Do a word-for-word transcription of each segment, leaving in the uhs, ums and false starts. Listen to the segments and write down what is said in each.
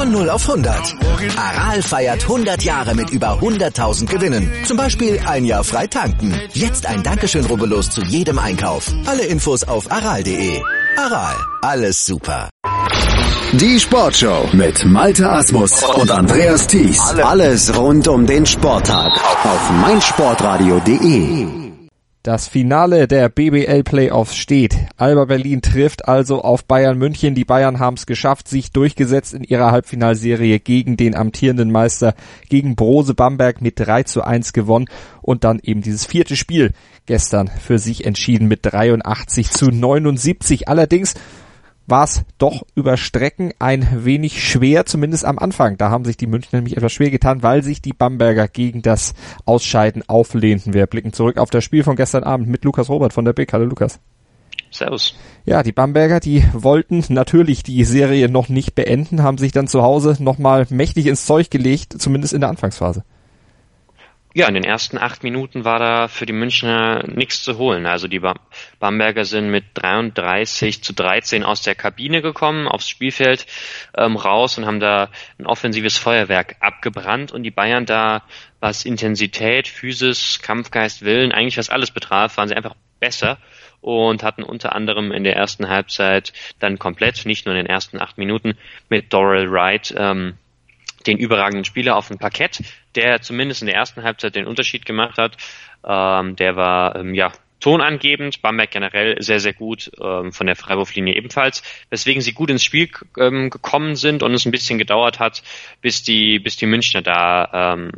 Von null auf hundert. Aral feiert hundert Jahre mit über hunderttausend Gewinnen. Zum Beispiel ein Jahr frei tanken. Jetzt ein Dankeschön, rubbellos zu jedem Einkauf. Alle Infos auf aral punkt de. Aral, alles super. Die Sportshow mit Malte Asmus und Andreas Thies. Alles rund um den Sporttag auf meinsportradio punkt de. Das Finale der B B L-Playoffs steht. Alba Berlin trifft also auf Bayern München. Die Bayern haben es geschafft, sich durchgesetzt in ihrer Halbfinalserie gegen den amtierenden Meister, gegen Brose Bamberg mit drei zu eins gewonnen und dann eben dieses vierte Spiel gestern für sich entschieden mit dreiundachtzig zu neunundsiebzig. Allerdings war es doch über Strecken ein wenig schwer, zumindest am Anfang. Da haben sich die Münchner nämlich etwas schwer getan, weil sich die Bamberger gegen das Ausscheiden auflehnten. Wir blicken zurück auf das Spiel von gestern Abend mit Lukas Robert von der B I C. Hallo Lukas. Servus. Ja, die Bamberger, die wollten natürlich die Serie noch nicht beenden, haben sich dann zu Hause nochmal mächtig ins Zeug gelegt, zumindest in der Anfangsphase. Ja, in den ersten acht Minuten war da für die Münchner nichts zu holen. Also die Bamberger sind mit dreiunddreißig zu dreizehn aus der Kabine gekommen, aufs Spielfeld ähm, raus und haben da ein offensives Feuerwerk abgebrannt. Und die Bayern da, was Intensität, Physis, Kampfgeist, Willen, eigentlich was alles betraf, waren sie einfach besser und hatten unter anderem in der ersten Halbzeit dann komplett, nicht nur in den ersten acht Minuten, mit Dorrell Wright ähm, den überragenden Spieler auf dem Parkett, der zumindest in der ersten Halbzeit den Unterschied gemacht hat. Ähm, der war ähm, ja tonangebend, Bamberg generell sehr, sehr gut, ähm, von der Freiwurflinie ebenfalls, weswegen sie gut ins Spiel ähm, gekommen sind und es ein bisschen gedauert hat, bis die bis die Münchner da ähm,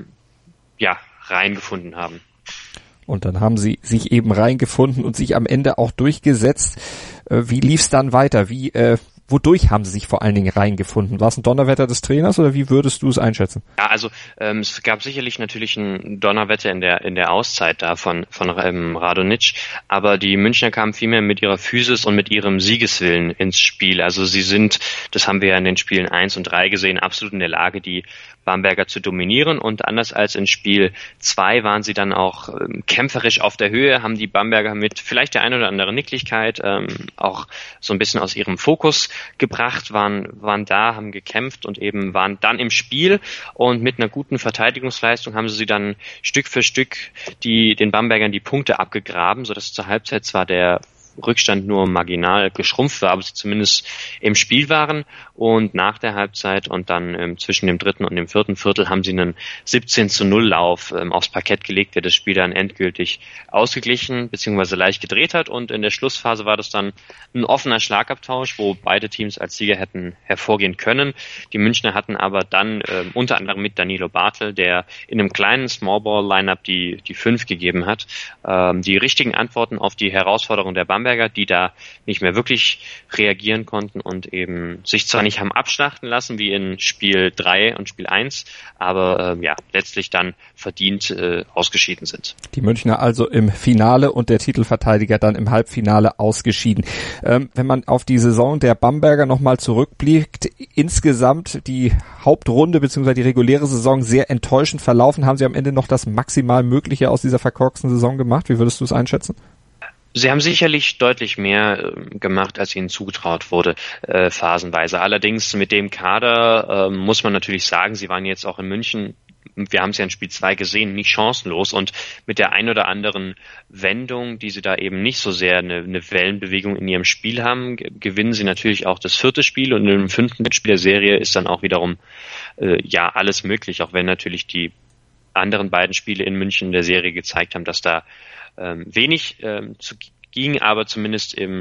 ja reingefunden haben. Und dann haben sie sich eben reingefunden und sich am Ende auch durchgesetzt. Äh, wie lief's dann weiter? Wie äh, Wodurch haben sie sich vor allen Dingen reingefunden? War es ein Donnerwetter des Trainers oder wie würdest du es einschätzen? Ja, also ähm, es gab sicherlich natürlich ein Donnerwetter in der in der Auszeit da von von ähm, Radonjic, aber die Münchner kamen vielmehr mit ihrer Physis und mit ihrem Siegeswillen ins Spiel. Also sie sind, das haben wir ja in den Spielen eins und drei gesehen, absolut in der Lage, die Bamberger zu dominieren, und anders als in Spiel zwei waren sie dann auch ähm, kämpferisch auf der Höhe, haben die Bamberger mit vielleicht der ein oder anderen Nicklichkeit ähm, auch so ein bisschen aus ihrem Fokus gebracht, waren waren da, haben gekämpft und eben waren dann im Spiel, und mit einer guten Verteidigungsleistung haben sie sie dann Stück für Stück die den Bambergern die Punkte abgegraben, sodass zur Halbzeit zwar der Rückstand nur marginal geschrumpft war, aber sie zumindest im Spiel waren, und nach der Halbzeit und dann ähm, zwischen dem dritten und dem vierten Viertel haben sie einen siebzehn zu null Lauf ähm, aufs Parkett gelegt, der das Spiel dann endgültig ausgeglichen bzw. leicht gedreht hat, und in der Schlussphase war das dann ein offener Schlagabtausch, wo beide Teams als Sieger hätten hervorgehen können. Die Münchner hatten aber dann ähm, unter anderem mit Danilo Bartel, der in einem kleinen Smallball-Lineup die die fünf gegeben hat, ähm, die richtigen Antworten auf die Herausforderung der Bamberger, die da nicht mehr wirklich reagieren konnten und eben sich zwar nicht haben abschlachten lassen wie in Spiel drei und Spiel eins, aber ähm, ja letztlich dann verdient äh, ausgeschieden sind. Die Münchner also im Finale und der Titelverteidiger dann im Halbfinale ausgeschieden. Ähm, wenn man auf die Saison der Bamberger nochmal zurückblickt, insgesamt die Hauptrunde bzw. die reguläre Saison sehr enttäuschend verlaufen. Haben sie am Ende noch das maximal Mögliche aus dieser verkorksten Saison gemacht? Wie würdest du es einschätzen? Sie haben sicherlich deutlich mehr äh, gemacht, als ihnen zugetraut wurde, äh, phasenweise. Allerdings mit dem Kader äh, muss man natürlich sagen, sie waren jetzt auch in München, wir haben es ja in Spiel zwei gesehen, nicht chancenlos, und mit der ein oder anderen Wendung, die sie da eben nicht so sehr eine, eine Wellenbewegung in ihrem Spiel haben, g- gewinnen sie natürlich auch das vierte Spiel, und im fünften Spiel der Serie ist dann auch wiederum äh, ja alles möglich, auch wenn natürlich die anderen beiden Spiele in München in der Serie gezeigt haben, dass da ähm, wenig ähm, zu ging, aber zumindest im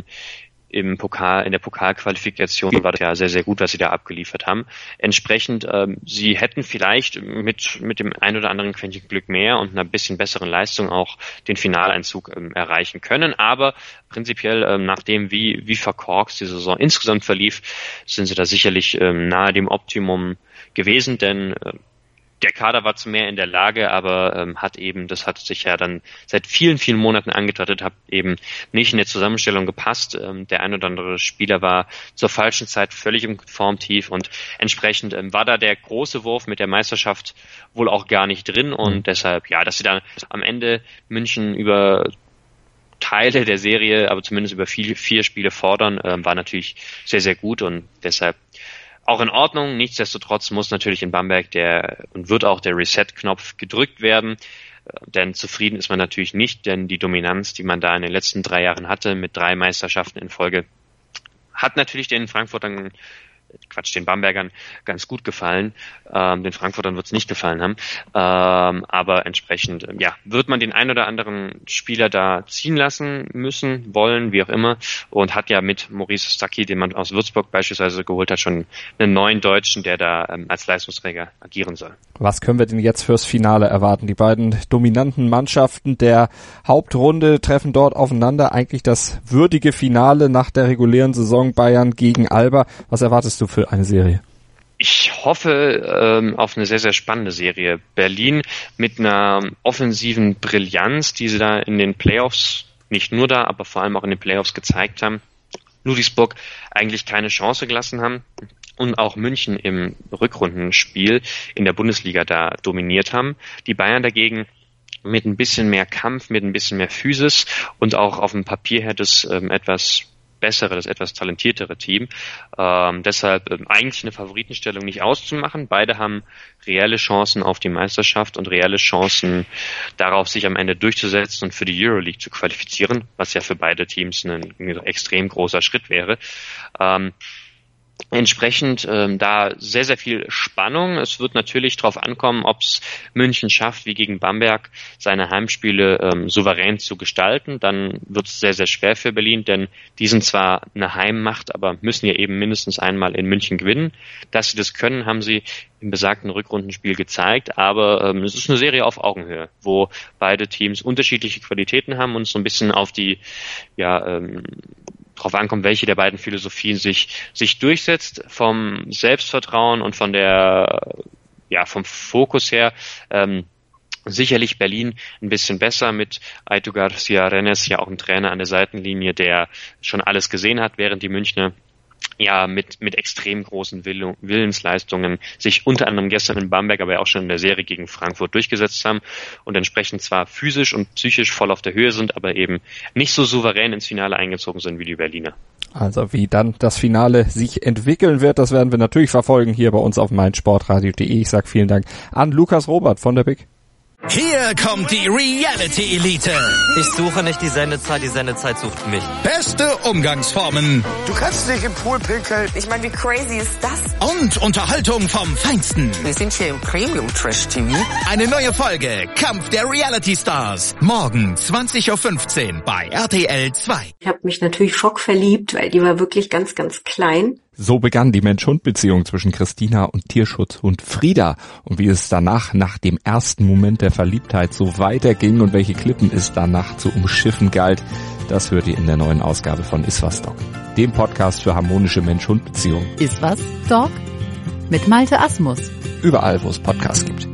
im Pokal, in der Pokalqualifikation war das ja sehr, sehr gut, was sie da abgeliefert haben. Entsprechend, ähm, sie hätten vielleicht mit mit dem ein oder anderen Quäntchen Glück mehr und einer bisschen besseren Leistung auch den Finaleinzug ähm, erreichen können, aber prinzipiell, ähm, nachdem wie wie verkorkst die Saison insgesamt verlief, sind sie da sicherlich ähm, nahe dem Optimum gewesen, denn äh, der Kader war zu mehr in der Lage, aber ähm, hat eben, das hat sich ja dann seit vielen, vielen Monaten angedeutet, hat eben nicht in der Zusammenstellung gepasst. Ähm, der ein oder andere Spieler war zur falschen Zeit völlig im Formtief, und entsprechend ähm, war da der große Wurf mit der Meisterschaft wohl auch gar nicht drin, und mhm. deshalb, ja, dass sie dann am Ende München über Teile der Serie, aber zumindest über vier, vier Spiele fordern, ähm, war natürlich sehr, sehr gut, und deshalb auch in Ordnung. Nichtsdestotrotz muss natürlich in Bamberg der und wird auch der Reset-Knopf gedrückt werden. Denn zufrieden ist man natürlich nicht, denn die Dominanz, die man da in den letzten drei Jahren hatte, mit drei Meisterschaften in Folge, hat natürlich den Frankfurtern, Quatsch, den Bambergern ganz gut gefallen. Ähm, den Frankfurtern wird es nicht gefallen haben. Ähm, aber entsprechend, ja, wird man den ein oder anderen Spieler da ziehen lassen müssen, wollen, wie auch immer. Und hat ja mit Maurice Stuckey, den man aus Würzburg beispielsweise geholt hat, schon einen neuen Deutschen, der da ähm, als Leistungsträger agieren soll. Was können wir denn jetzt fürs Finale erwarten? Die beiden dominanten Mannschaften der Hauptrunde treffen dort aufeinander. Eigentlich das würdige Finale nach der regulären Saison Bayern gegen Alba. Was erwartest du für eine Serie? Ich hoffe ähm, auf eine sehr, sehr spannende Serie. Berlin mit einer offensiven Brillanz, die sie da in den Playoffs, nicht nur da, aber vor allem auch in den Playoffs gezeigt haben. Ludwigsburg eigentlich keine Chance gelassen haben und auch München im Rückrundenspiel in der Bundesliga da dominiert haben. Die Bayern dagegen mit ein bisschen mehr Kampf, mit ein bisschen mehr Physis und auch auf dem Papier her das ähm, etwas bessere, das etwas talentiertere Team. Ähm, deshalb ähm, eigentlich eine Favoritenstellung nicht auszumachen. Beide haben reelle Chancen auf die Meisterschaft und reelle Chancen darauf, sich am Ende durchzusetzen und für die Euroleague zu qualifizieren, was ja für beide Teams ein, ein extrem großer Schritt wäre. Ähm, Entsprechend ähm, da sehr, sehr viel Spannung. Es wird natürlich darauf ankommen, ob es München schafft, wie gegen Bamberg, seine Heimspiele ähm, souverän zu gestalten. Dann wird es sehr, sehr schwer für Berlin, denn die sind zwar eine Heimmacht, aber müssen ja eben mindestens einmal in München gewinnen. Dass sie das können, haben sie im besagten Rückrundenspiel gezeigt, aber ähm, es ist eine Serie auf Augenhöhe, wo beide Teams unterschiedliche Qualitäten haben und so ein bisschen auf die, ja, ähm, drauf ankommt, welche der beiden Philosophien sich sich durchsetzt, vom Selbstvertrauen und von der, ja, vom Fokus her. Ähm, sicherlich Berlin ein bisschen besser mit Aitor García-Renes, ja auch ein Trainer an der Seitenlinie, der schon alles gesehen hat, während die Münchner ja mit mit extrem großen Will- Willensleistungen sich unter anderem gestern in Bamberg, aber auch schon in der Serie gegen Frankfurt durchgesetzt haben und entsprechend zwar physisch und psychisch voll auf der Höhe sind, aber eben nicht so souverän ins Finale eingezogen sind wie die Berliner. Also wie dann das Finale sich entwickeln wird, das werden wir natürlich verfolgen hier bei uns auf meinsportradio punkt de. Ich sag vielen Dank an Lukas Robert von der Big. Hier kommt die Reality-Elite. Ich suche nicht die Sendezeit, die Sendezeit sucht mich. Beste Umgangsformen. Du kannst nicht im Pool pinkeln. Ich meine, wie crazy ist das? Und Unterhaltung vom Feinsten. Wir sind hier im Premium-Trash-T V. Eine neue Folge, Kampf der Reality-Stars. Morgen zwanzig Uhr fünfzehn bei R T L zwei. Ich habe mich natürlich schockverliebt, weil die war wirklich ganz, ganz klein. So begann die Mensch-Hund-Beziehung zwischen Christina und Tierschutzhund Frieda. Und wie es danach, nach dem ersten Moment der Verliebtheit, so weiterging und welche Klippen es danach zu umschiffen galt, das hört ihr in der neuen Ausgabe von Iswas Dog, dem Podcast für harmonische Mensch-Hund-Beziehungen. Iswas Dog mit Malte Asmus. Überall, wo es Podcasts gibt.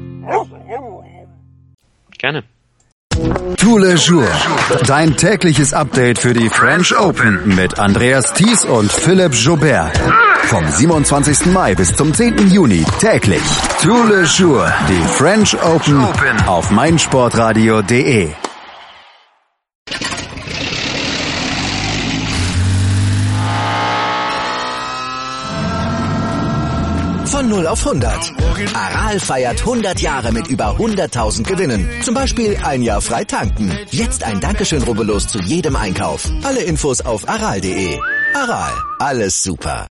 Gerne. Tous les jours. Dein tägliches Update für die French Open mit Andreas Thies und Philipp Joubert. Vom siebenundzwanzigsten Mai bis zum zehnten Juni täglich. Tous les jours. Die French Open auf meinsportradio punkt de. Von null auf hundert. Aral feiert hundert Jahre mit über hunderttausend Gewinnen. Zum Beispiel ein Jahr frei tanken. Jetzt ein Dankeschön, rubbellos zu jedem Einkauf. Alle Infos auf aral punkt de. Aral, alles super.